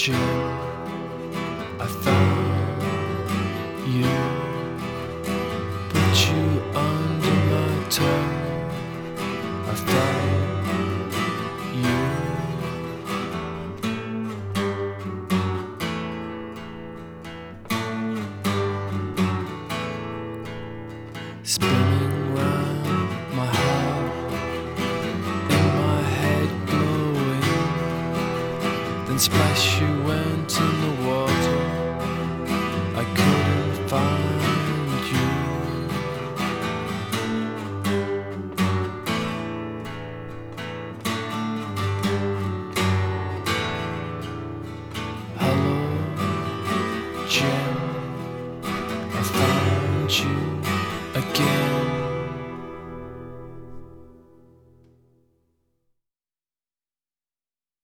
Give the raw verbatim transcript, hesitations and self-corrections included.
gym. I thought you put you under my tongue. I thought you spinning